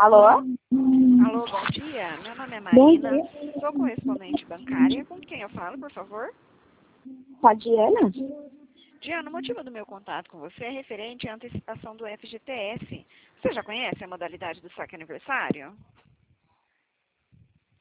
Alô? Alô, bom dia. Meu nome é Marina. Sou correspondente bancária. Com quem eu falo, por favor? Com a Diana? Diana, o motivo do meu contato com você é referente à antecipação do FGTS. Você já conhece a modalidade do saque aniversário?